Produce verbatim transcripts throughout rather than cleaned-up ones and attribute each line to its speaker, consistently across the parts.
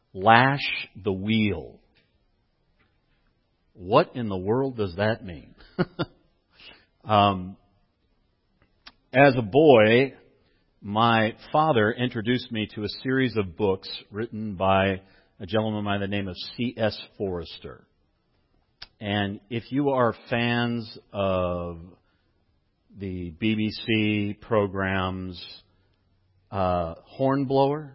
Speaker 1: lash the wheel. What in the world does that mean? um, as a boy, my father introduced me to a series of books written by a gentleman by the name of C S Forester. And if you are fans of the B B C programs uh, Hornblower,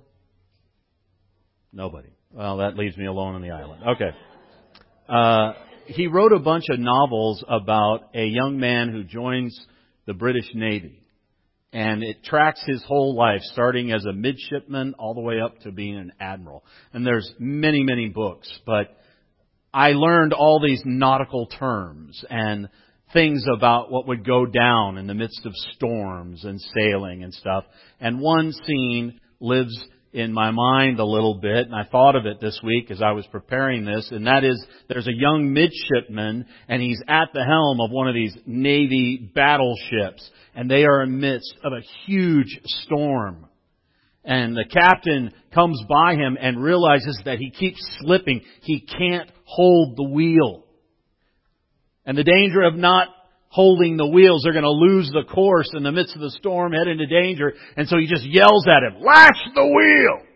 Speaker 1: nobody. Well, that leaves me alone on the island. Okay. Uh, he wrote a bunch of novels about a young man who joins the British Navy. And it tracks his whole life, starting as a midshipman all the way up to being an admiral. And there's many, many books. But I learned all these nautical terms and things about what would go down in the midst of storms and sailing and stuff. And one scene lives in my mind a little bit, and I thought of it this week as I was preparing this, and that is there's a young midshipman, and he's at the helm of one of these Navy battleships, and they are amidst of a huge storm. And the captain comes by him and realizes that he keeps slipping. He can't hold the wheel. And the danger of not holding the wheels, they're going to lose the course in the midst of the storm, head into danger. And so he just yells at him, "Lash the wheel!"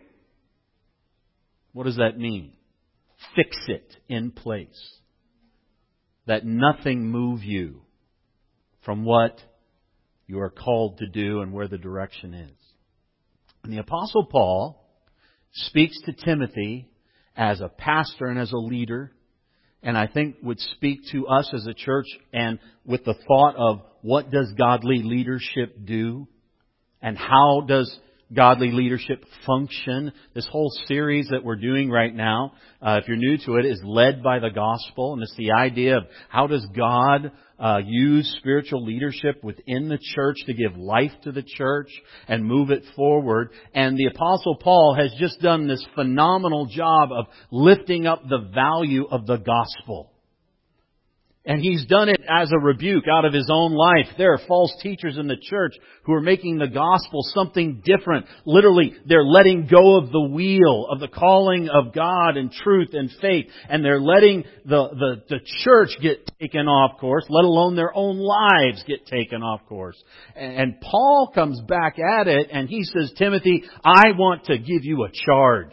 Speaker 1: What does that mean? Fix it in place. That nothing move you from what you are called to do and where the direction is. And the Apostle Paul speaks to Timothy as a pastor and as a leader, and I think would speak to us as a church and with the thought of what does godly leadership do and how does godly leadership function. This whole series that we're doing right now, uh, if you're new to it, is led by the gospel. And it's the idea of how does God uh, use spiritual leadership within the church to give life to the church and move it forward. And the Apostle Paul has just done this phenomenal job of lifting up the value of the gospel. And he's done it as a rebuke out of his own life. There are false teachers in the church who are making the gospel something different. Literally, they're letting go of the wheel of the calling of God and truth and faith. And they're letting the, the, the church get taken off course, let alone their own lives get taken off course. And Paul comes back at it and he says, Timothy, I want to give you a charge.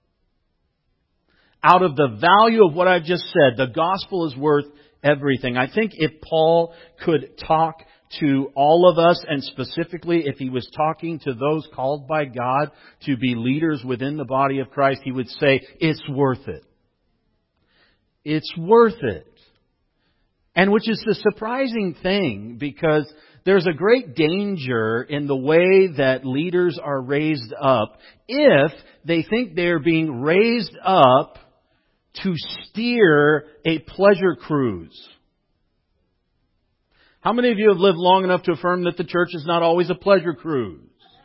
Speaker 1: Out of the value of what I've just said, the gospel is worth everything. I think if Paul could talk to all of us, and specifically if he was talking to those called by God to be leaders within the body of Christ, he would say, it's worth it. It's worth it. And which is the surprising thing, because there's a great danger in the way that leaders are raised up if they think they're being raised up to steer a pleasure cruise. How many of you have lived long enough to affirm that the church is not always a pleasure cruise?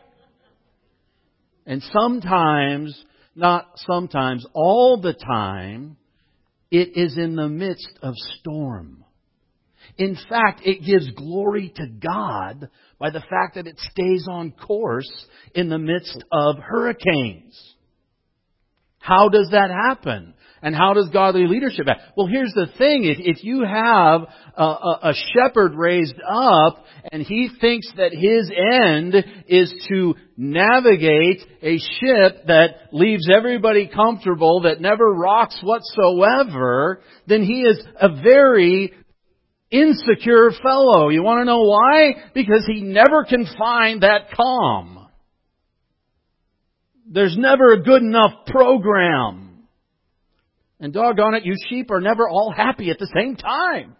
Speaker 1: And sometimes, not sometimes, all the time, it is in the midst of storm. In fact, it gives glory to God by the fact that it stays on course in the midst of hurricanes. How does that happen? And how does godly leadership happen? Well, here's the thing. If, if you have a, a, a shepherd raised up and he thinks that his end is to navigate a ship that leaves everybody comfortable, that never rocks whatsoever, then he is a very insecure fellow. You want to know why? Because he never can find that calm. There's never a good enough program. And doggone it, you sheep are never all happy at the same time.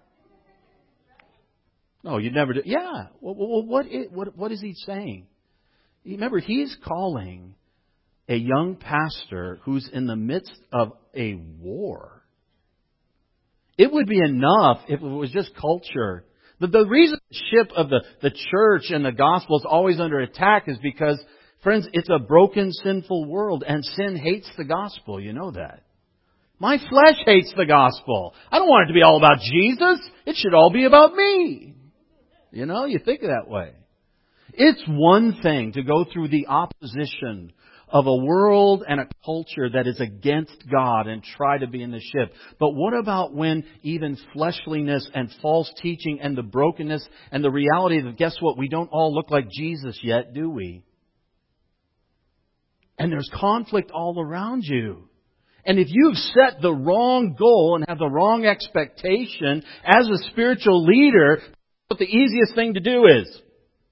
Speaker 1: No, you never do. Yeah. Well, what is, what, what is he saying? Remember, he's calling a young pastor who's in the midst of a war. It would be enough if it was just culture. The, the reason the ship of the, the church and the gospel is always under attack is because, friends, it's a broken, sinful world, and sin hates the gospel. You know that. My flesh hates the gospel. I don't want it to be all about Jesus. It should all be about me. You know, you think that way. It's one thing to go through the opposition of a world and a culture that is against God and try to be in the ship. But what about when even fleshliness and false teaching and the brokenness and the reality that, guess what, we don't all look like Jesus yet, do we? And there's conflict all around you. And if you've set the wrong goal and have the wrong expectation as a spiritual leader, what the easiest thing to do is,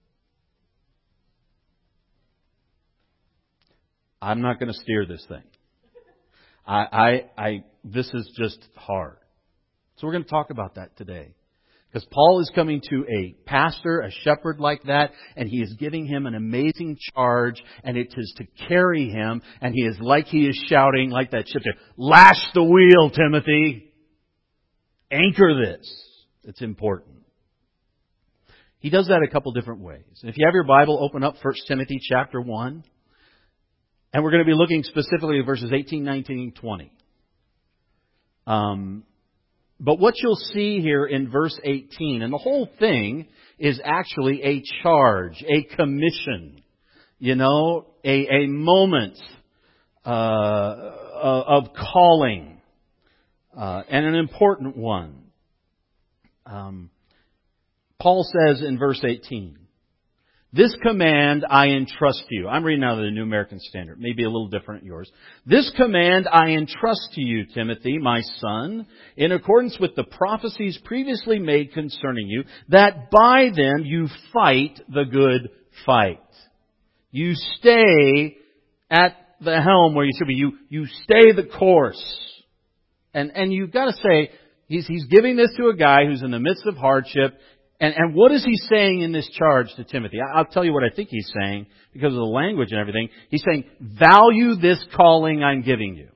Speaker 1: I'm not going to steer this thing. I, I, I, this is just hard. So we're going to talk about that today. Because Paul is coming to a pastor, a shepherd like that, and he is giving him an amazing charge, and it is to carry him, and he is like he is shouting, like that ship there, lash the wheel, Timothy! Anchor this. It's important. He does that a couple different ways. And if you have your Bible, open up First Timothy chapter one. And we're going to be looking specifically at verses eighteen, nineteen, and twenty. Um... But what you'll see here in verse eighteen, and the whole thing is actually a charge, a commission, you know, a, a moment uh, of calling, uh, and an important one. Um, Paul says in verse eighteen, this command I entrust to you. I'm reading out of the New American Standard. Maybe a little different than yours. This command I entrust to you, Timothy, my son, in accordance with the prophecies previously made concerning you, that by them you fight the good fight. You stay at the helm where you should be. You, you stay the course. And, and you've got to say, he's, he's giving this to a guy who's in the midst of hardship. And, and what is he saying in this charge to Timothy? I'll tell you what I think he's saying because of the language and everything. He's saying, value this calling I'm giving you.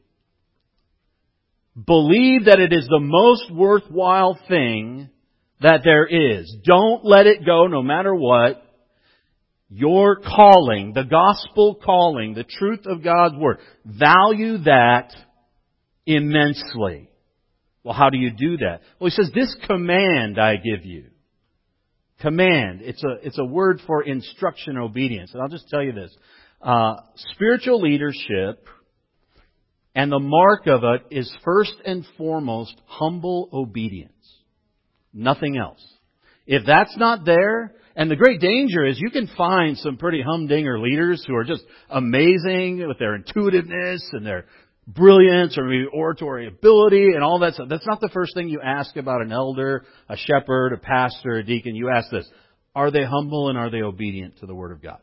Speaker 1: Believe that it is the most worthwhile thing that there is. Don't let it go no matter what. Your calling, the gospel calling, the truth of God's Word, value that immensely. Well, how do you do that? Well, he says, this command I give you. Command. It's a, it's a word for instruction, obedience. And I'll just tell you this. Uh, spiritual leadership and the mark of it is first and foremost humble obedience. Nothing else. If that's not there, and the great danger is you can find some pretty humdinger leaders who are just amazing with their intuitiveness and their brilliance or maybe oratory ability and all that stuff. That's not the first thing you ask about an elder, a shepherd, a pastor, a deacon. You ask this: are they humble and are they obedient to the Word of God?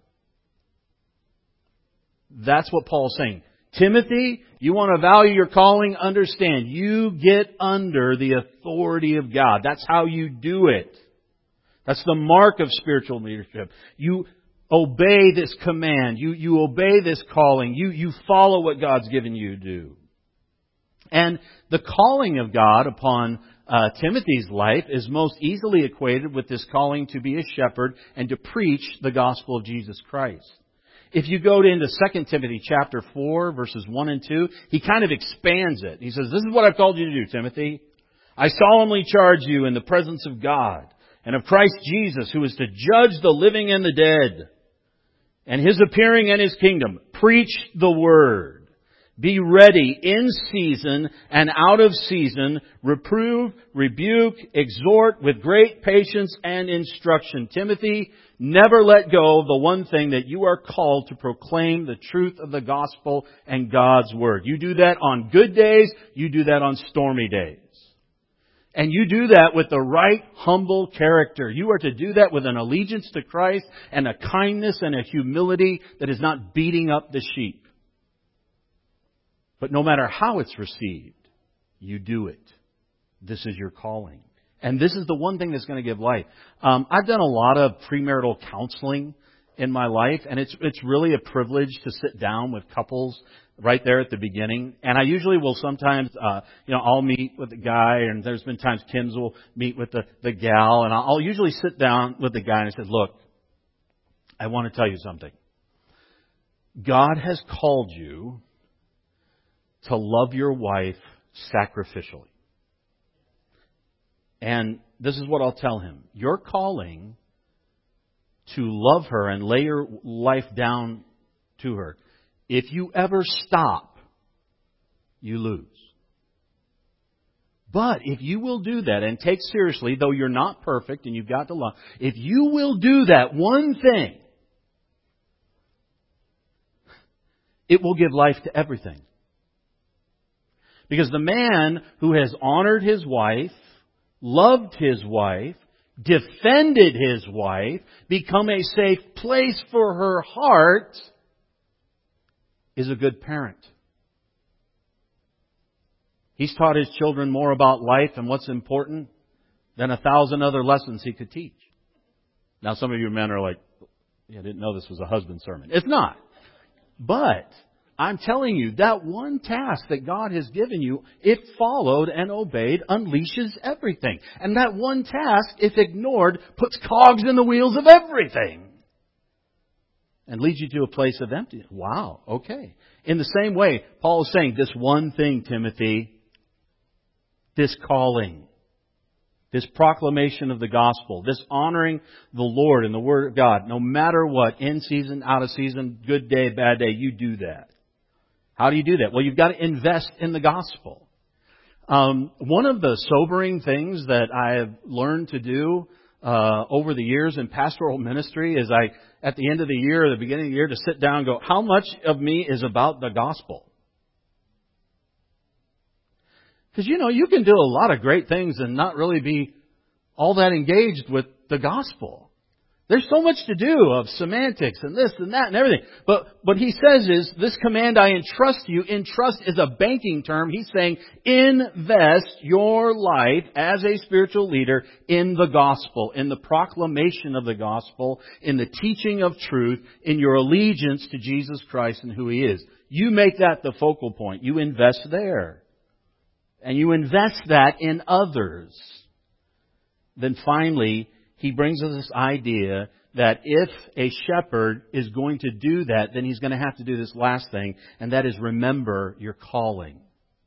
Speaker 1: That's what Paul's saying. Timothy, you want to value your calling? Understand, you get under the authority of God. That's how you do it. That's the mark of spiritual leadership. You obey this command. You, you obey this calling. You, you follow what God's given you to do. And the calling of God upon uh, Timothy's life is most easily equated with this calling to be a shepherd and to preach the gospel of Jesus Christ. If you go into Second Timothy chapter four, verses one and two, he kind of expands it. He says, this is what I've called you to do, Timothy. I solemnly charge you in the presence of God and of Christ Jesus, who is to judge the living and the dead, and His appearing and His kingdom. Preach the word. Be ready in season and out of season. Reprove, rebuke, exhort with great patience and instruction. Timothy, never let go of the one thing that you are called to proclaim, the truth of the gospel and God's word. You do that on good days. You do that on stormy days. And you do that with the right, humble character. You are to do that with an allegiance to Christ and a kindness and a humility that is not beating up the sheep. But no matter how it's received, you do it. This is your calling. And this is the one thing that's going to give life. Um, I've done a lot of premarital counseling in my life, and it's it's really a privilege to sit down with couples right there at the beginning. And I usually will sometimes, uh, you know, I'll meet with the guy, and there's been times Kim's will meet with the, the gal, and I'll usually sit down with the guy and I say, look, I want to tell you something. God has called you to love your wife sacrificially. And this is what I'll tell him. Your calling to love her and lay your life down to her If you ever stop, you lose. But if you will do that and take seriously, though you're not perfect and you've got to love, if you will do that one thing, it will give life to everything. Because the man who has honored his wife, loved his wife, defended his wife, become a safe place for her heart, is a good parent. He's taught his children more about life and what's important than a thousand other lessons he could teach. Now some of you men are like, yeah, I didn't know this was a husband sermon. It's not. But I'm telling you, that one task that God has given you, if followed and obeyed, unleashes everything. And that one task, if ignored, puts cogs in the wheels of everything. And leads you to a place of emptiness. Wow, okay. In the same way, Paul is saying, this one thing, Timothy, this calling, this proclamation of the gospel, this honoring the Lord and the Word of God, no matter what, in season, out of season, good day, bad day, you do that. How do you do that? Well, you've got to invest in the gospel. Um, one of the sobering things that I have learned to do uh, over the years in pastoral ministry is I, at the end of the year or the beginning of the year, to sit down and go, how much of me is about the gospel? Because, you know, you can do a lot of great things and not really be all that engaged with the gospel. There's so much to do of semantics and this and that and everything. But what he says is, this command I entrust you, entrust is a banking term. He's saying, invest your life as a spiritual leader in the gospel, in the proclamation of the gospel, in the teaching of truth, in your allegiance to Jesus Christ and who He is. You make that the focal point. You invest there. And you invest that in others. Then finally, he brings us this idea that if a shepherd is going to do that, then he's going to have to do this last thing, and that is remember your calling.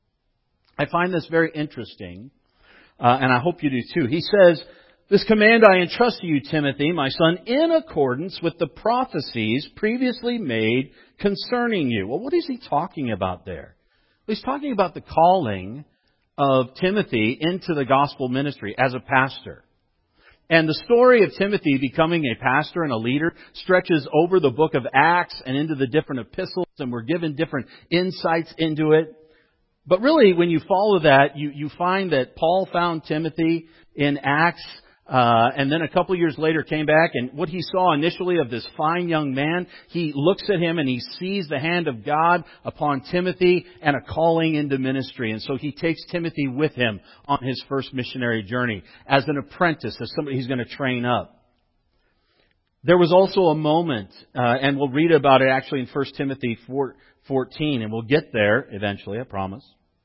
Speaker 1: I find this very interesting, uh, and I hope you do too. He says, this command I entrust to you, Timothy, my son, in accordance with the prophecies previously made concerning you. Well, what is he talking about there? Well, he's talking about the calling of Timothy into the gospel ministry as a pastor. And the story of Timothy becoming a pastor and a leader stretches over the book of Acts and into the different epistles, and we're given different insights into it. But really, when you follow that, you, you find that Paul found Timothy in Acts, uh, and then a couple years later came back, and what he saw initially of this fine young man, he looks at him and he sees the hand of God upon Timothy and a calling into ministry. And so he takes Timothy with him on his first missionary journey as an apprentice, as somebody he's going to train up. There was also a moment, uh, and we'll read about it actually in First Timothy fourteen, and we'll get there eventually, I promise.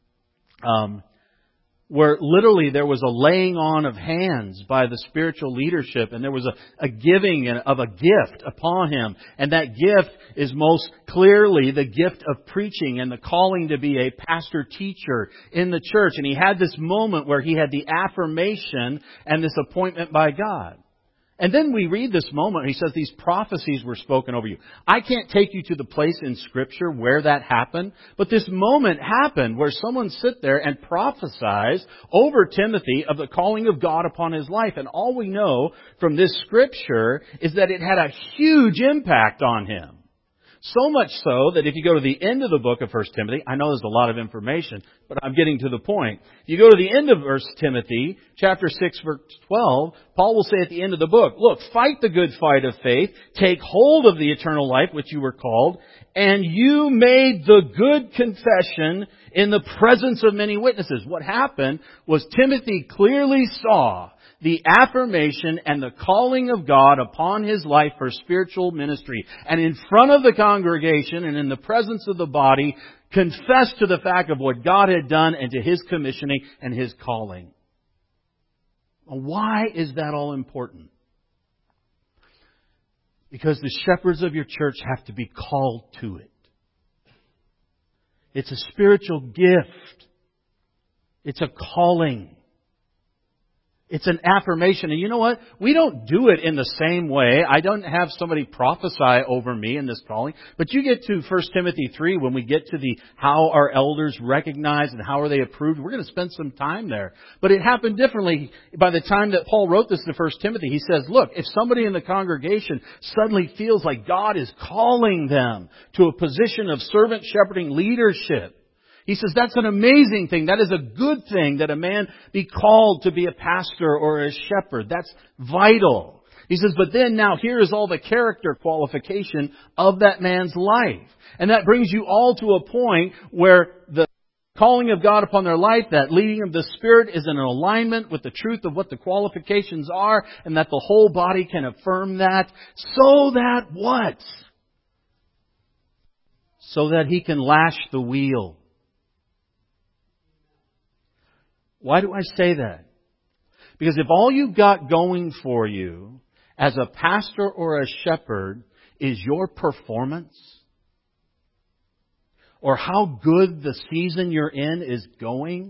Speaker 1: Um, where literally there was a laying on of hands by the spiritual leadership, and there was a, a giving of a gift upon him. And that gift is most clearly the gift of preaching and the calling to be a pastor teacher in the church. And he had this moment where he had the affirmation and this appointment by God. And then we read this moment, he says these prophecies were spoken over you. I can't take you to the place in Scripture where that happened, but this moment happened where someone sit there and prophesies over Timothy of the calling of God upon his life. And all we know from this Scripture is that it had a huge impact on him. So much so that if you go to the end of the book of First Timothy, I know there's a lot of information, but I'm getting to the point. If you go to the end of First Timothy, chapter six, verse twelve, Paul will say at the end of the book, look, fight the good fight of faith, take hold of the eternal life which you were called, and you made the good confession in the presence of many witnesses. What happened was Timothy clearly saw the affirmation and the calling of God upon his life for spiritual ministry. And in front of the congregation and in the presence of the body, confessed to the fact of what God had done and to His commissioning and His calling. Why is that all important? Because the shepherds of your church have to be called to it. It's a spiritual gift. It's a calling. It's an affirmation. And you know what? We don't do it in the same way. I don't have somebody prophesy over me in this calling. But you get to First Timothy three, when we get to the how are elders recognized and how are they approved, we're going to spend some time there. But it happened differently. By the time that Paul wrote this to First Timothy, he says, look, if somebody in the congregation suddenly feels like God is calling them to a position of servant shepherding leadership, he says that's an amazing thing. That is a good thing that a man be called to be a pastor or a shepherd. That's vital. He says, but then now here is all the character qualification of that man's life. And that brings you all to a point where the calling of God upon their life, that leading of the Spirit, is in alignment with the truth of what the qualifications are, and that the whole body can affirm that, so that what? So that he can lash the wheel. Why do I say that? Because if all you've got going for you as a pastor or a shepherd is your performance, or how good the season you're in is going,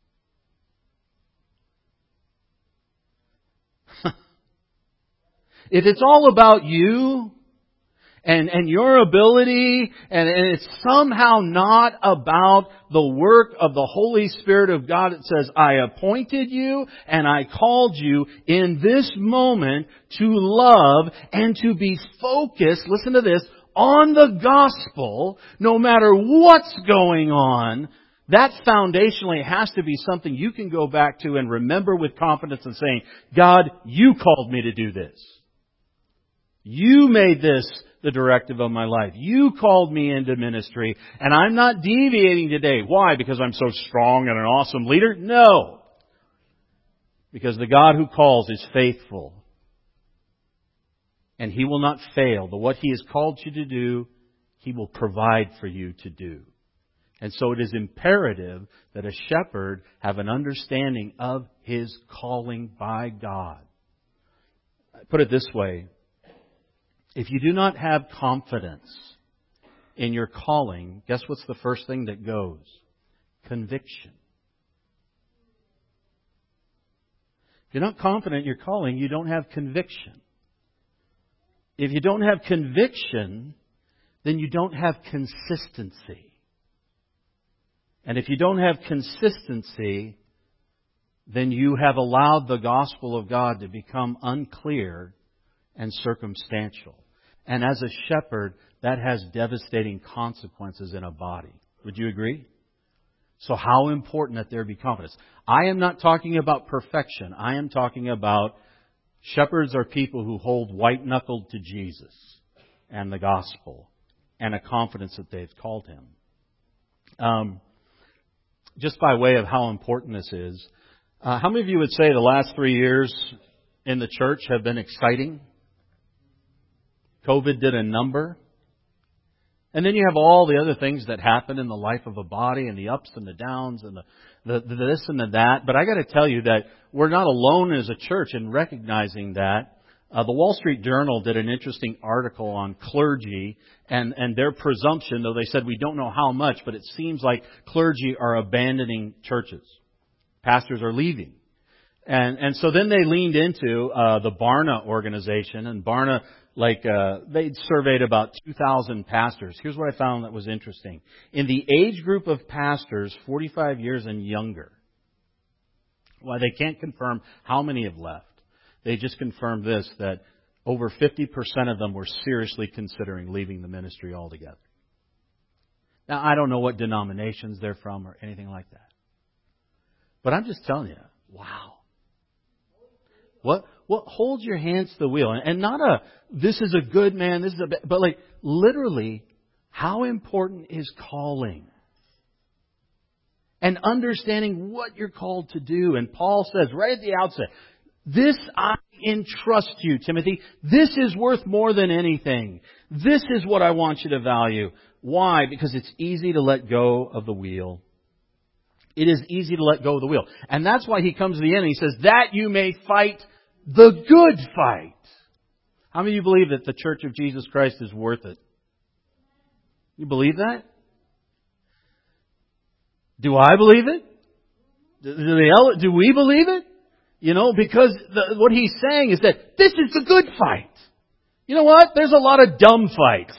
Speaker 1: if it's all about you, And, and your ability, and, and it's somehow not about the work of the Holy Spirit of God. It says, I appointed you and I called you in this moment to love and to be focused, listen to this, on the gospel, no matter what's going on. That foundationally has to be something you can go back to and remember with confidence and saying, God, you called me to do this. You made this the directive of my life. You called me into ministry, and I'm not deviating today. Why? Because I'm so strong and an awesome leader? No. Because the God who calls is faithful. And He will not fail. But what He has called you to do, He will provide for you to do. And so it is imperative that a shepherd have an understanding of his calling by God. I put it this way. If you do not have confidence in your calling, guess what's the first thing that goes? Conviction. If you're not confident in your calling, you don't have conviction. If you don't have conviction, then you don't have consistency. And if you don't have consistency, then you have allowed the gospel of God to become unclear and circumstantial. And as a shepherd, that has devastating consequences in a body. Would you agree? So how important that there be confidence. I am not talking about perfection. I am talking about shepherds are people who hold white-knuckled to Jesus and the gospel and a confidence that they've called Him. Um, just by way of how important this is, uh, how many of you would say the last three years in the church have been exciting? COVID did a number. And then you have all the other things that happen in the life of a body and the ups and the downs and the, the, the this and the that. But I got to tell you that we're not alone as a church in recognizing that. Uh, the Wall Street Journal did an interesting article on clergy and, and their presumption, though they said we don't know how much, but it seems like clergy are abandoning churches. Pastors are leaving. And, and so then they leaned into uh, the Barna organization, and Barna Like, uh, they surveyed about two thousand pastors. Here's what I found that was interesting. In the age group of pastors, forty-five years and younger, well, they can't confirm how many have left. They just confirmed this, that over fifty percent of them were seriously considering leaving the ministry altogether. Now, I don't know what denominations they're from or anything like that. But I'm just telling you, wow. What, what, hold your hands to the wheel. And not a, this is a good man, this is a bad, but like, literally, how important is calling? And understanding what you're called to do. And Paul says right at the outset, this I entrust you, Timothy. This is worth more than anything. This is what I want you to value. Why? Because it's easy to let go of the wheel. It is easy to let go of the wheel. And that's why he comes to the end and he says, that you may fight the good fight. How many of you believe that the Church of Jesus Christ is worth it? You believe that? Do I believe it? Do, they, do we believe it? You know, because the, what he's saying is that this is the good fight. You know what? There's a lot of dumb fights.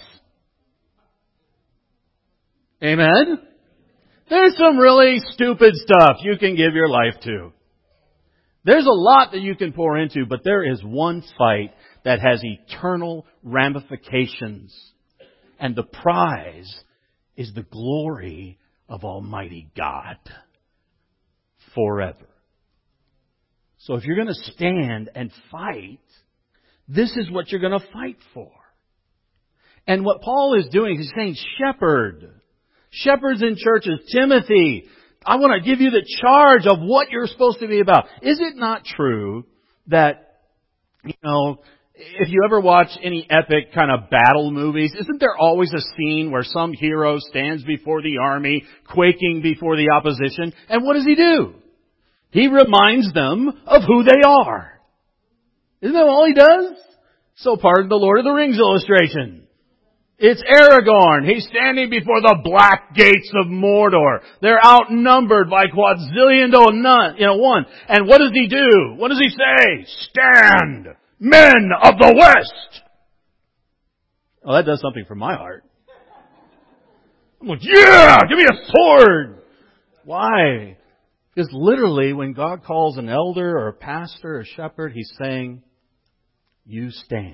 Speaker 1: Amen? There's some really stupid stuff you can give your life to. There's a lot that you can pour into, but there is one fight that has eternal ramifications. And the prize is the glory of Almighty God forever. So if you're going to stand and fight, this is what you're going to fight for. And what Paul is doing, he's saying, shepherd. Shepherds in churches. Timothy, I want to give you the charge of what you're supposed to be about. Is it not true that, you know, if you ever watch any epic kind of battle movies, isn't there always a scene where some hero stands before the army, quaking before the opposition? And what does he do? He reminds them of who they are. Isn't that all he does? So pardon the Lord of the Rings illustration. It's Aragorn. He's standing before the black gates of Mordor. They're outnumbered by quadzillion to none, you know, one. And what does he do? What does he say? Stand, men of the West! Well, that does something for my heart. I'm like, yeah, give me a sword! Why? Because literally, when God calls an elder or a pastor or a shepherd, He's saying, you stand.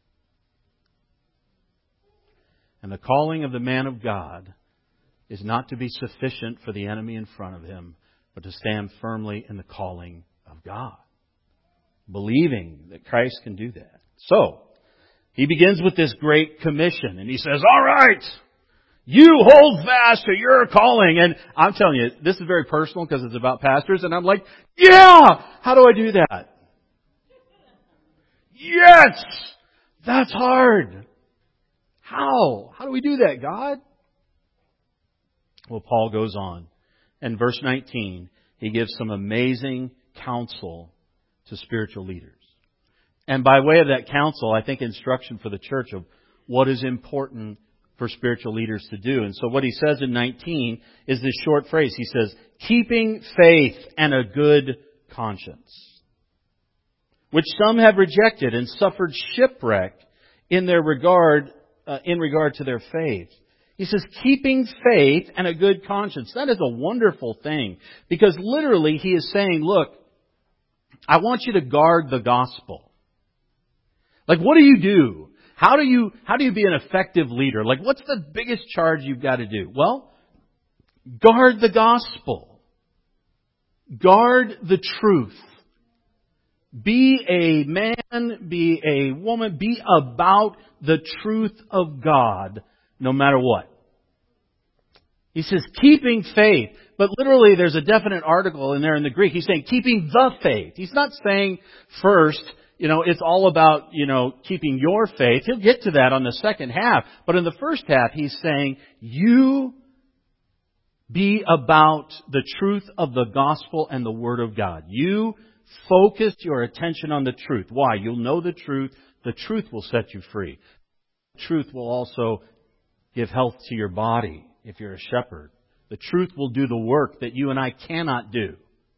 Speaker 1: And the calling of the man of God is not to be sufficient for the enemy in front of him, but to stand firmly in the calling of God, believing that Christ can do that. So, he begins with this great commission, and he says, all right, you hold fast to your calling. And I'm telling you, this is very personal because it's about pastors, and I'm like, yeah! How do I do that? Yes! That's hard. How? How do we do that, God? Well, Paul goes on. In verse nineteen, he gives some amazing counsel to spiritual leaders. And by way of that counsel, I think instruction for the church of what is important for spiritual leaders to do. And so what he says in nineteen is this short phrase. He says, keeping faith and a good conscience, which some have rejected and suffered shipwreck in their regard, uh, in regard to their faith. He says, keeping faith and a good conscience. That is a wonderful thing. Because literally he is saying, look, I want you to guard the gospel. Like, what do you do? How do you, how do you be an effective leader? Like, what's the biggest charge you've got to do? Well, guard the gospel. Guard the truth. Be a man, be a woman, be about the truth of God, no matter what. He says, keeping faith. But literally, there's a definite article in there in the Greek. He's saying, keeping the faith. He's not saying first, you know, it's all about, you know, keeping your faith. He'll get to that on the second half. But in the first half, he's saying, you be about the truth of the gospel and the Word of God. You focus your attention on the truth. Why? You'll know the truth. The truth will set you free. The truth will also give health to your body if you're a shepherd. The truth will do the work that you and I cannot do.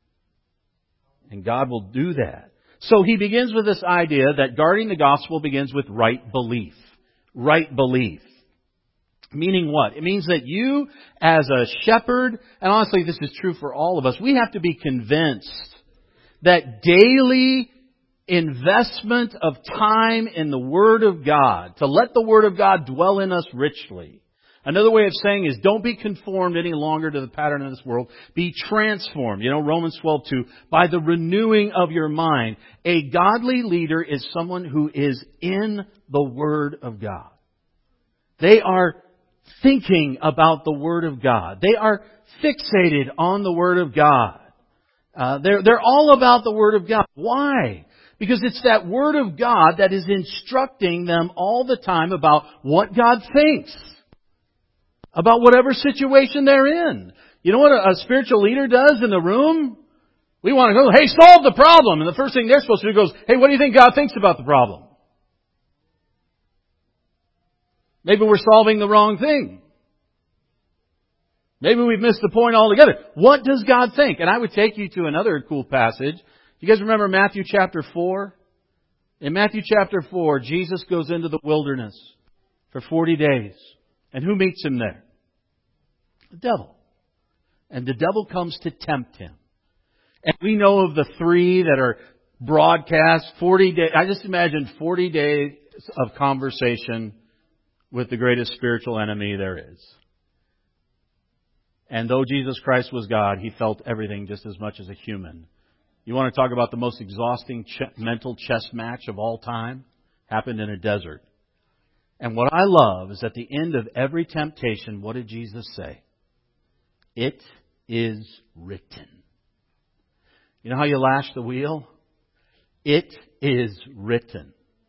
Speaker 1: And God will do that. So he begins with this idea that guarding the gospel begins with right belief. Right belief. Meaning what? It means that you as a shepherd, and honestly this is true for all of us, we have to be convinced that daily investment of time in the Word of God, to let the Word of God dwell in us richly. Another way of saying is don't be conformed any longer to the pattern of this world. Be transformed. You know, Romans twelve two, by the renewing of your mind. A godly leader is someone who is in the Word of God. They are thinking about the Word of God. They are fixated on the Word of God. Uh, they're, they're all about the Word of God. Why? Because it's that Word of God that is instructing them all the time about what God thinks. About whatever situation they're in. You know what a, a spiritual leader does in the room? We want to go, hey, solve the problem. And the first thing they're supposed to do goes, hey, what do you think God thinks about the problem? Maybe we're solving the wrong thing. Maybe we've missed the point altogether. What does God think? And I would take you to another cool passage. You guys remember Matthew chapter four? In Matthew chapter four, Jesus goes into the wilderness for forty days. And who meets Him there? The devil. And the devil comes to tempt Him. And we know of the three that are broadcast, forty days. I just imagine forty days of conversation with the greatest spiritual enemy there is. And though Jesus Christ was God, He felt everything just as much as a human. You want to talk about the most exhausting ch- mental chess match of all time? Happened in a desert. And what I love is at the end of every temptation, what did Jesus say? It is written. You know how you lash the wheel? It is written.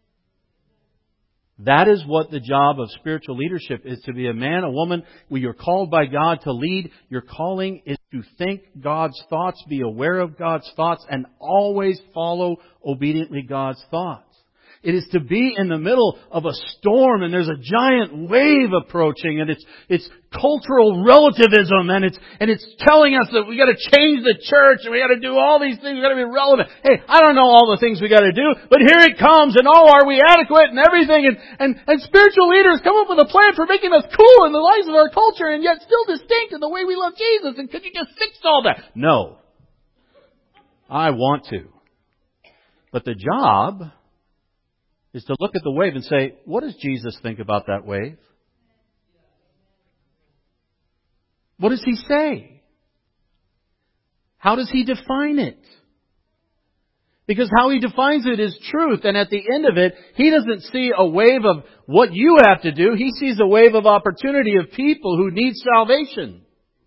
Speaker 1: That is what the job of spiritual leadership is, to be a man, a woman, where you're called by God to lead. Your calling is to think God's thoughts, be aware of God's thoughts, and always follow obediently God's thoughts. It is to be in the middle of a storm and there's a giant wave approaching, and it's it's cultural relativism, and it's and it's telling us that we got to change the church and we got to do all these things. We got to be relevant. Hey, I don't know all the things we got to do, but here it comes, and oh, are we adequate and everything? And and and spiritual leaders come up with a plan for making us cool in the lives of our culture and yet still distinct in the way we love Jesus. And could you just fix all that? No, I want to, but the job is to look at the wave and say, what does Jesus think about that wave? What does He say? How does He define it? Because how He defines it is truth, and at the end of it, He doesn't see a wave of what you have to do. He sees a wave of opportunity of people who need salvation.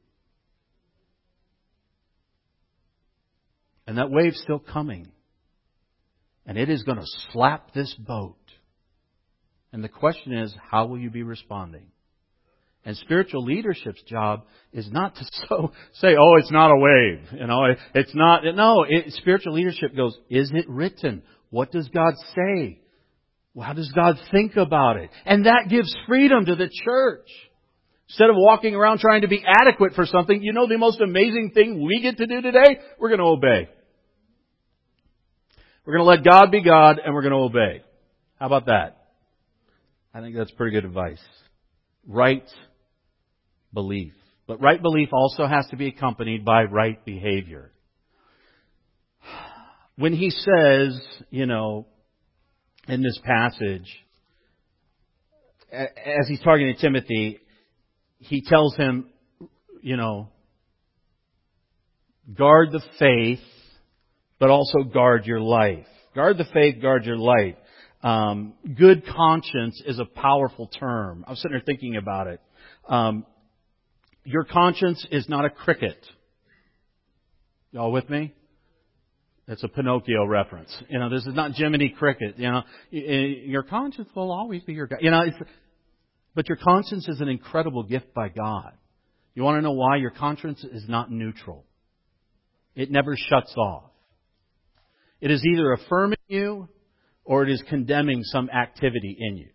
Speaker 1: And that wave's still coming. And it is going to slap this boat. And the question is, how will you be responding? And spiritual leadership's job is not to so say, oh, it's not a wave. You know, it, it's not. No, it, spiritual leadership goes, is it written? What does God say? Well, how does God think about it? And that gives freedom to the church. Instead of walking around trying to be adequate for something, you know the most amazing thing we get to do today? We're going to obey. We're going to let God be God, and we're going to obey. How about that? I think that's pretty good advice. Right belief. But right belief also has to be accompanied by right behavior. When he says, you know, in this passage, as he's talking to Timothy, he tells him, you know, guard the faith, but also guard your life. Guard the faith, guard your life. Um, good conscience is a powerful term. I was sitting there thinking about it. Um, your conscience is not a cricket. Y'all with me? That's a Pinocchio reference. You know, this is not Jiminy Cricket. You know, your conscience will always be your God. You know, it's, but your conscience is an incredible gift by God. You want to know why? Your conscience is not neutral. It never shuts off. It is either affirming you or it is condemning some activity in you.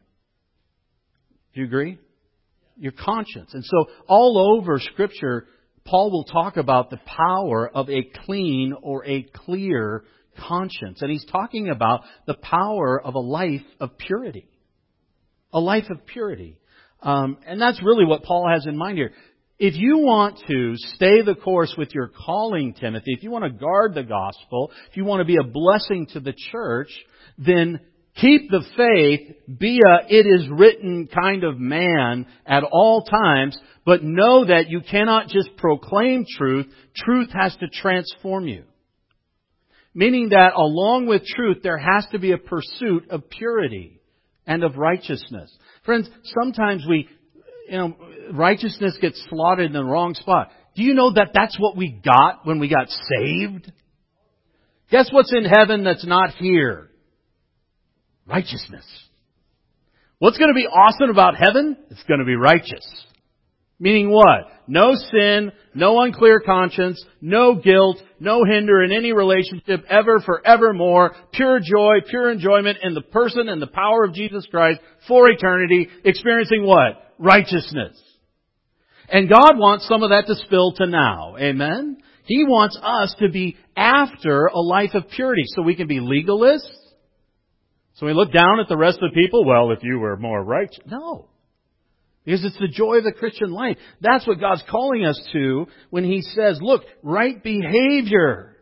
Speaker 1: Do you agree? Your conscience. And so all over Scripture, Paul will talk about the power of a clean or a clear conscience. And he's talking about the power of a life of purity. A life of purity. Um, and that's really what Paul has in mind here. If you want to stay the course with your calling, Timothy, if you want to guard the gospel, if you want to be a blessing to the church, then keep the faith, be a it is written kind of man at all times, but know that you cannot just proclaim truth. Truth has to transform you. Meaning that along with truth, there has to be a pursuit of purity and of righteousness. Friends, sometimes we, you know, righteousness gets slotted in the wrong spot. Do you know that that's what we got when we got saved? Guess what's in heaven that's not here? Righteousness. What's going to be awesome about heaven? It's going to be righteous. Meaning what? No sin, no unclear conscience, no guilt, no hinder in any relationship ever, forevermore. Pure joy, pure enjoyment in the person and the power of Jesus Christ for eternity. Experiencing what? Righteousness. And God wants some of that to spill to now. Amen? He wants us to be after a life of purity so we can be legalists. So we look down at the rest of the people. Well, if you were more righteous. No. Because it's the joy of the Christian life. That's what God's calling us to when He says, look, right behavior.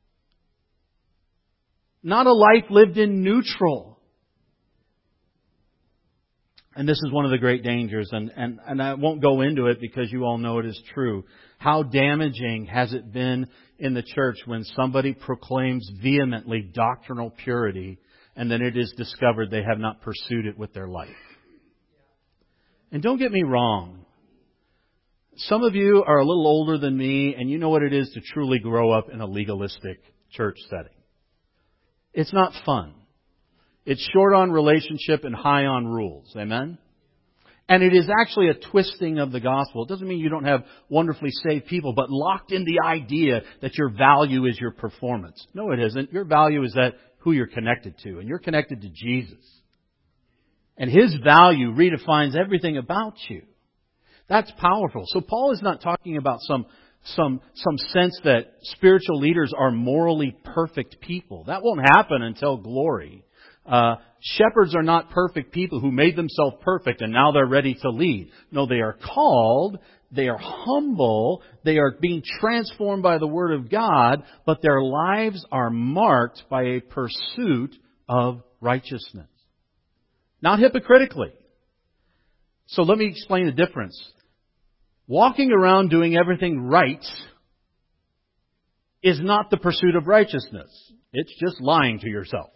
Speaker 1: Not a life lived in neutral. And this is one of the great dangers, and, and, and I won't go into it because you all know it is true. How damaging has it been in the church when somebody proclaims vehemently doctrinal purity and then it is discovered they have not pursued it with their life? And don't get me wrong. Some of you are a little older than me and you know what it is to truly grow up in a legalistic church setting. It's not fun. It's short on relationship and high on rules. Amen? And it is actually a twisting of the gospel. It doesn't mean you don't have wonderfully saved people, but locked in the idea that your value is your performance. No, it isn't. Your value is that who you're connected to. And you're connected to Jesus. And His value redefines everything about you. That's powerful. So Paul is not talking about some some some sense that spiritual leaders are morally perfect people. That won't happen until glory. Uh, shepherds are not perfect people who made themselves perfect and now they're ready to lead. No, they are called, they are humble, they are being transformed by the Word of God, but their lives are marked by a pursuit of righteousness. Not hypocritically. So let me explain the difference. Walking around doing everything right is not the pursuit of righteousness. It's just lying to yourself.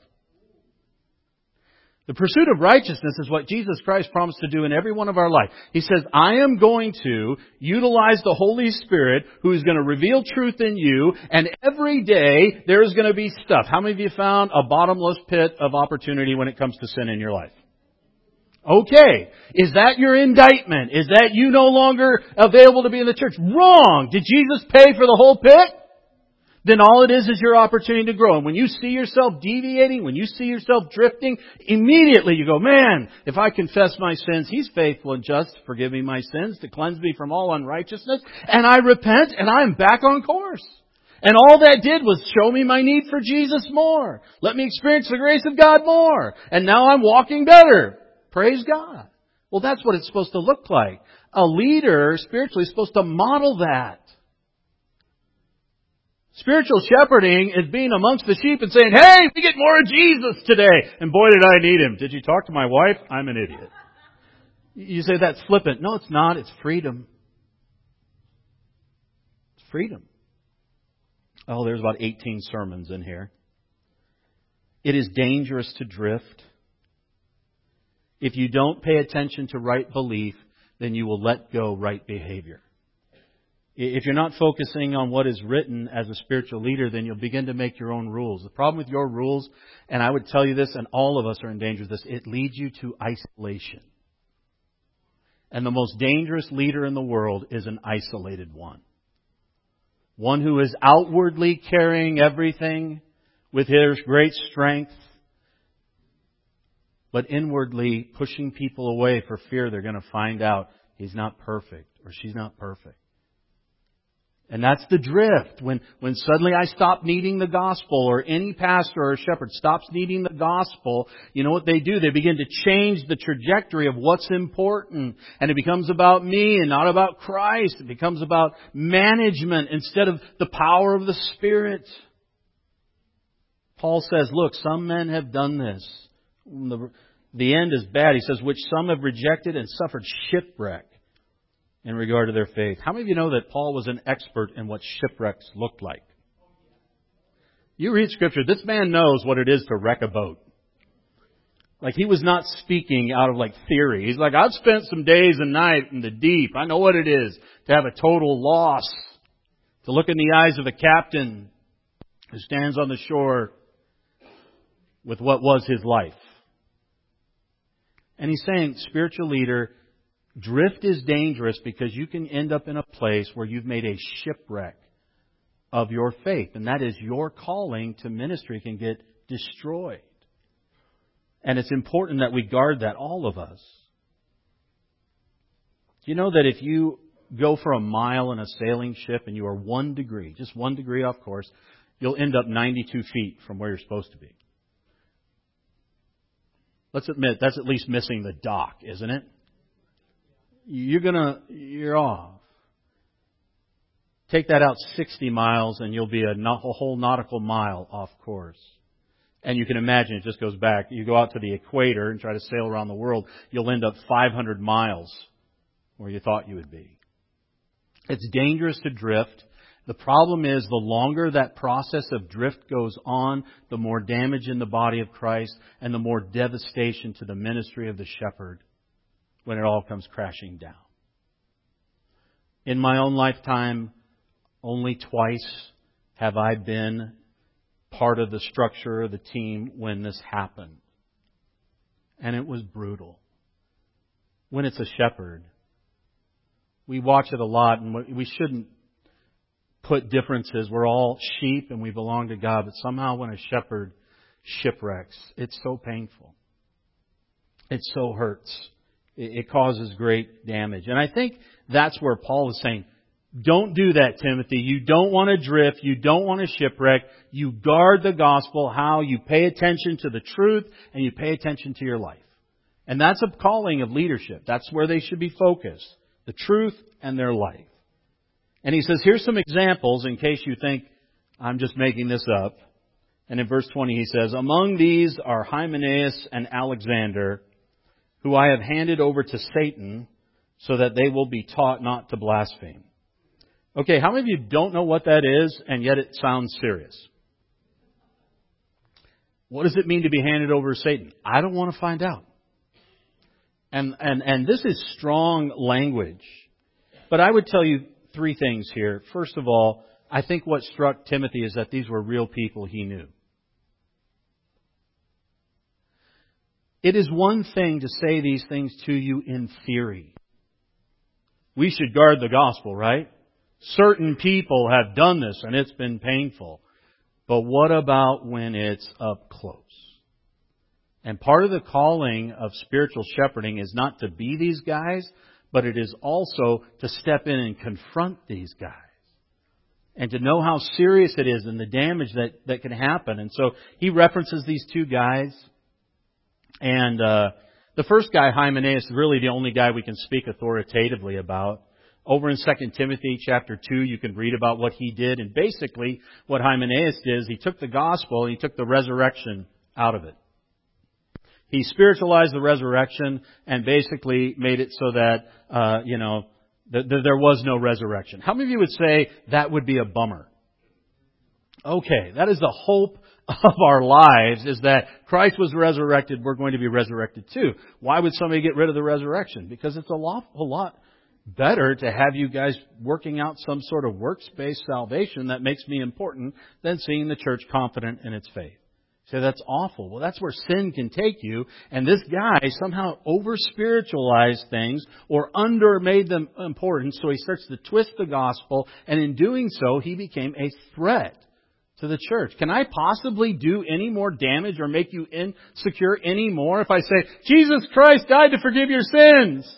Speaker 1: The pursuit of righteousness is what Jesus Christ promised to do in every one of our life. He says, I am going to utilize the Holy Spirit who is going to reveal truth in you, and every day there is going to be stuff. How many of you found a bottomless pit of opportunity when it comes to sin in your life? Okay. Is that your indictment? Is that you no longer available to be in the church? Wrong! Did Jesus pay for the whole pit? Then all it is is your opportunity to grow. And when you see yourself deviating, when you see yourself drifting, immediately you go, man, if I confess my sins, He's faithful and just to forgive me my sins, to cleanse me from all unrighteousness. And I repent and I'm back on course. And all that did was show me my need for Jesus more. Let me experience the grace of God more. And now I'm walking better. Praise God. Well, that's what it's supposed to look like. A leader spiritually is supposed to model that. Spiritual shepherding is being amongst the sheep and saying, hey, we get more of Jesus today. And boy, did I need Him. Did you talk to my wife? I'm an idiot. You say that's flippant. No, it's not. It's freedom. It's freedom. Oh, there's about eighteen sermons in here. It is dangerous to drift. If you don't pay attention to right belief, then you will let go right behavior. If you're not focusing on what is written as a spiritual leader, then you'll begin to make your own rules. The problem with your rules, and I would tell you this, and all of us are in danger of this, it leads you to isolation. And the most dangerous leader in the world is an isolated one. One who is outwardly carrying everything with his great strength, but inwardly pushing people away for fear they're going to find out he's not perfect or she's not perfect. And that's the drift. When, when suddenly I stop needing the gospel, or any pastor or shepherd stops needing the gospel, you know what they do? They begin to change the trajectory of what's important. And it becomes about me and not about Christ. It becomes about management instead of the power of the Spirit. Paul says, look, some men have done this. The, the end is bad. He says, which some have rejected and suffered shipwreck in regard to their faith. How many of you know that Paul was an expert in what shipwrecks looked like? You read Scripture, this man knows what it is to wreck a boat. Like, he was not speaking out of like theory. He's like, I've spent some days and nights in the deep. I know what it is to have a total loss. To look in the eyes of a captain who stands on the shore with what was his life. And he's saying, spiritual leader, drift is dangerous because you can end up in a place where you've made a shipwreck of your faith. And that is your calling to ministry can get destroyed. And it's important that we guard that, all of us. Do you know that if you go for a mile in a sailing ship and you are one degree, just one degree off course, you'll end up ninety-two feet from where you're supposed to be. Let's admit, that's at least missing the dock, isn't it? You're gonna, you're off. Take that out sixty miles and you'll be a, a whole nautical mile off course. And you can imagine it just goes back. You go out to the equator and try to sail around the world, you'll end up five hundred miles where you thought you would be. It's dangerous to drift. The problem is the longer that process of drift goes on, the more damage in the body of Christ and the more devastation to the ministry of the shepherd when it all comes crashing down. In my own lifetime, only twice have I been part of the structure of the team when this happened. And it was brutal. When it's a shepherd, we watch it a lot, and we shouldn't put differences. We're all sheep and we belong to God, but somehow when a shepherd shipwrecks, it's so painful. It so hurts. It causes great damage. And I think that's where Paul is saying, don't do that, Timothy. You don't want to drift. You don't want to shipwreck. You guard the gospel, how you pay attention to the truth and you pay attention to your life. And that's a calling of leadership. That's where they should be focused. The truth and their life. And he says, here's some examples in case you think I'm just making this up. And in verse twenty he says, among these are Hymenaeus and Alexander, who I have handed over to Satan so that they will be taught not to blaspheme. Okay, how many of you don't know what that is, and yet it sounds serious? What does it mean to be handed over to Satan? I don't want to find out. And, and, and this is strong language. But I would tell you three things here. First of all, I think what struck Timothy is that these were real people he knew. It is one thing to say these things to you in theory. We should guard the gospel, right? Certain people have done this and it's been painful. But what about when it's up close? And part of the calling of spiritual shepherding is not to be these guys, but it is also to step in and confront these guys. And to know how serious it is and the damage that, that can happen. And so he references these two guys. And uh, the first guy, Hymenaeus, is really the only guy we can speak authoritatively about. Over in Second Timothy chapter two, you can read about what he did. And basically, what Hymenaeus did is he took the gospel and he took the resurrection out of it. He spiritualized the resurrection and basically made it so that, uh, you know, th- th- there was no resurrection. How many of you would say that would be a bummer? Okay, that is the hope of our lives, is that Christ was resurrected, we're going to be resurrected too. Why would somebody get rid of the resurrection? Because it's a lot, a lot better to have you guys working out some sort of works-based salvation that makes me important than seeing the church confident in its faith. So that's awful. Well, that's where sin can take you. And this guy somehow over-spiritualized things or under-made them important. So he starts to twist the gospel. And in doing so, he became a threat to the church. Can I possibly do any more damage or make you insecure any more if I say, Jesus Christ died to forgive your sins?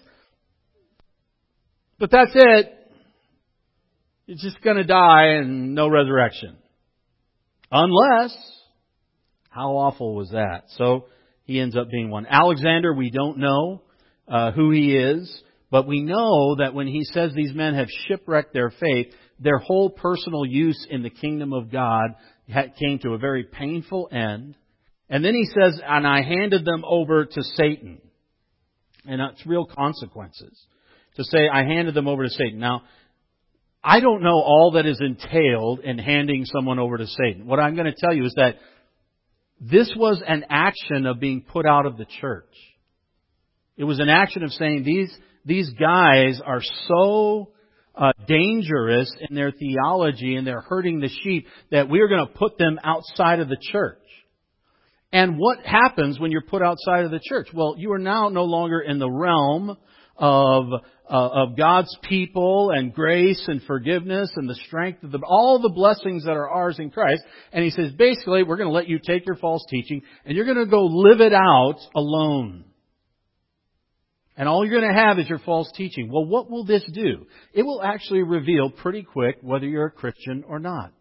Speaker 1: But that's it. You're just going to die and no resurrection. Unless... How awful was that? So he ends up being one. Alexander, we don't know uh, who he is, but we know that when he says these men have shipwrecked their faith, their whole personal use in the kingdom of God came to a very painful end. And then he says, and I handed them over to Satan. And that's real consequences. To say, I handed them over to Satan. Now, I don't know all that is entailed in handing someone over to Satan. What I'm going to tell you is that this was an action of being put out of the church. It was an action of saying these, these guys are so uh, dangerous in their theology and they're hurting the sheep that we're going to put them outside of the church. And what happens when you're put outside of the church? Well, you are now no longer in the realm of uh, of God's people and grace and forgiveness and the strength of the, all the blessings that are ours in Christ. And he says, basically, we're going to let you take your false teaching and you're going to go live it out alone. And all you're going to have is your false teaching. Well, what will this do? It will actually reveal pretty quick whether you're a Christian or not.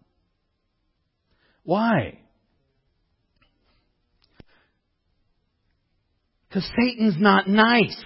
Speaker 1: Why? Because Satan's not nice.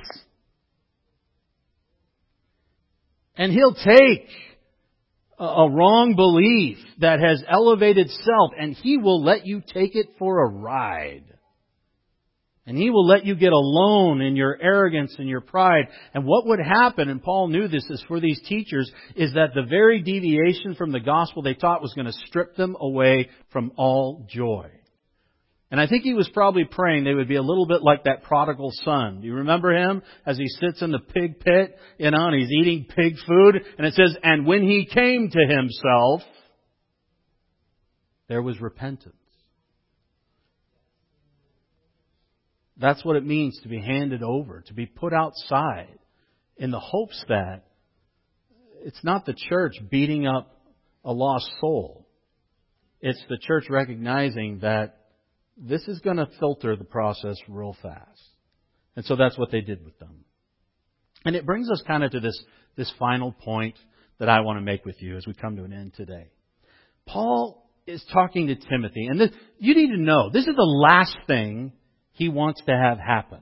Speaker 1: And he'll take a, a wrong belief that has elevated self and he will let you take it for a ride. And he will let you get alone in your arrogance and your pride. And what would happen, and Paul knew this, is for these teachers, is that the very deviation from the gospel they taught was going to strip them away from all joy. And I think he was probably praying they would be a little bit like that prodigal son. Do you remember him as he sits in the pig pit, you know, and he's eating pig food? And it says, and when he came to himself, there was repentance. That's what it means to be handed over, to be put outside in the hopes that it's not the church beating up a lost soul. It's the church recognizing that this is going to filter the process real fast. And so that's what they did with them. And it brings us kind of to this, this final point that I want to make with you as we come to an end today. Paul is talking to Timothy, and this, you need to know, this is the last thing he wants to have happen.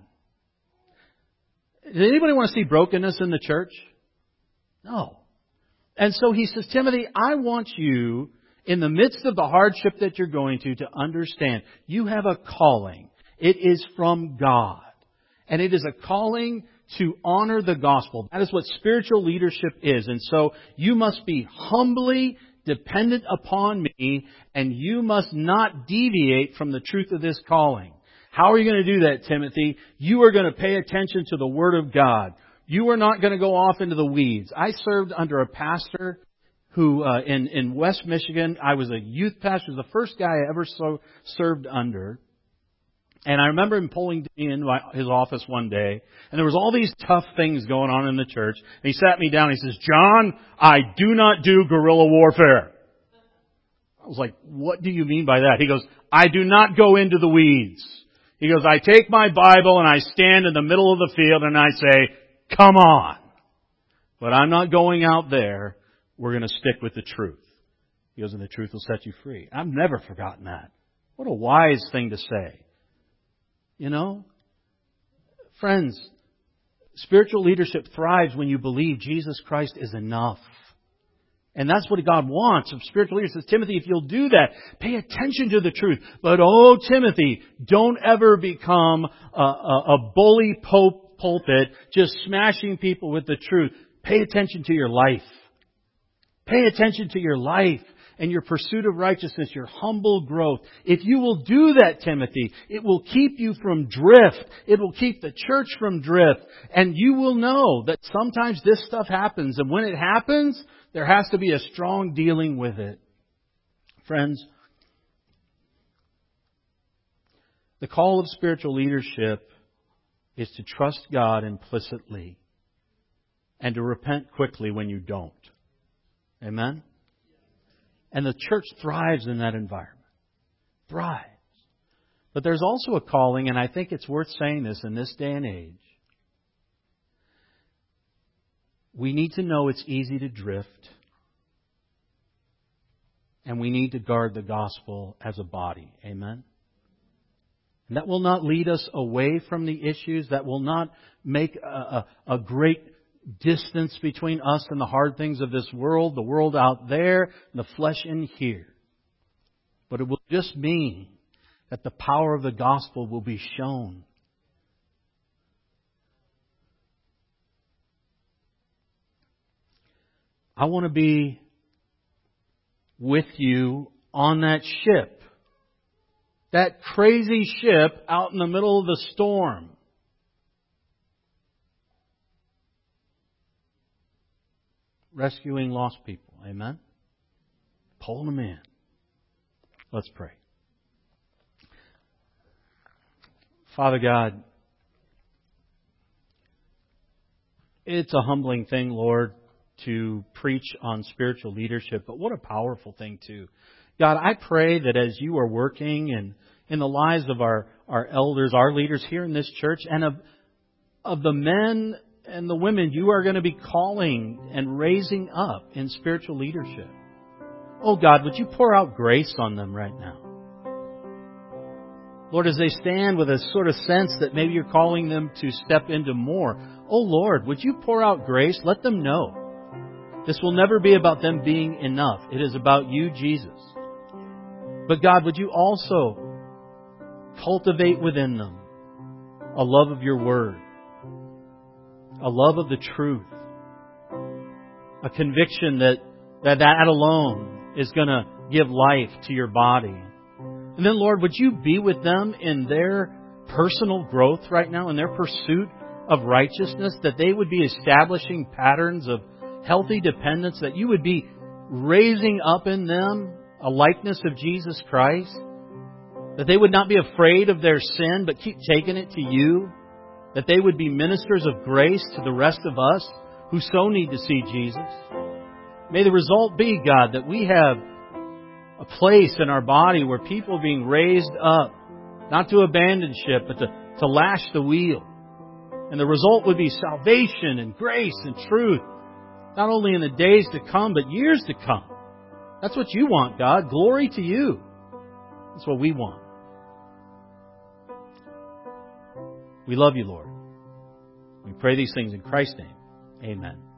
Speaker 1: Does anybody want to see brokenness in the church? No. And so he says, Timothy, I want you, in the midst of the hardship that you're going to, to understand you have a calling. It is from God. And it is a calling to honor the gospel. That is what spiritual leadership is. And so you must be humbly dependent upon me, and you must not deviate from the truth of this calling. How are you going to do that, Timothy? You are going to pay attention to the Word of God. You are not going to go off into the weeds. I served under a pastor who, uh, in, in West Michigan, I was a youth pastor. He was the first guy I ever so, served under. And I remember him pulling me into my, his office one day, and there was all these tough things going on in the church. And he sat me down and he says, John, I do not do guerrilla warfare. I was like, what do you mean by that? He goes, I do not go into the weeds. He goes, I take my Bible and I stand in the middle of the field and I say, come on. But I'm not going out there. We're going to stick with the truth. He goes, and the truth will set you free. I've never forgotten that. What a wise thing to say. You know? Friends, spiritual leadership thrives when you believe Jesus Christ is enough. And that's what God wants of spiritual leaders. He says, Timothy, if you'll do that, pay attention to the truth. But oh, Timothy, don't ever become a, a, a bully pope pulpit, just smashing people with the truth. Pay attention to your life. Pay attention to your life and your pursuit of righteousness, your humble growth. If you will do that, Timothy, it will keep you from drift. It will keep the church from drift. And you will know that sometimes this stuff happens. And when it happens, there has to be a strong dealing with it. Friends, the call of spiritual leadership is to trust God implicitly and to repent quickly when you don't. Amen? And the church thrives in that environment. Thrives. But there's also a calling, and I think it's worth saying this in this day and age. We need to know it's easy to drift. And we need to guard the gospel as a body. Amen? And that will not lead us away from the issues. That will not make a, a, a great distance between us and the hard things of this world, the world out there, the flesh in here. But it will just mean that the power of the gospel will be shown. I want to be with you on that ship. That crazy ship out in the middle of the storm. Rescuing lost people. Amen? Pulling them in. Let's pray. Father God, it's a humbling thing, Lord, to preach on spiritual leadership, but what a powerful thing too. God, I pray that as you are working in, in the lives of our, our elders, our leaders here in this church, and of of the men and the women you are going to be calling and raising up in spiritual leadership. Oh God, would you pour out grace on them right now? Lord, as they stand with a sort of sense that maybe you're calling them to step into more, oh Lord, would you pour out grace? Let them know. This will never be about them being enough. It is about you, Jesus. But God, would you also cultivate within them a love of your word, a love of the truth, a conviction that that, that alone is going to give life to your body. And then, Lord, would you be with them in their personal growth right now, in their pursuit of righteousness, that they would be establishing patterns of healthy dependence, that you would be raising up in them a likeness of Jesus Christ, that they would not be afraid of their sin, but keep taking it to you, that they would be ministers of grace to the rest of us who so need to see Jesus. May the result be, God, that we have a place in our body where people are being raised up, not to abandon ship, but to, to lash the wheel. And the result would be salvation and grace and truth, not only in the days to come, but years to come. That's what you want, God. Glory to you. That's what we want. We love you, Lord. We pray these things in Christ's name. Amen.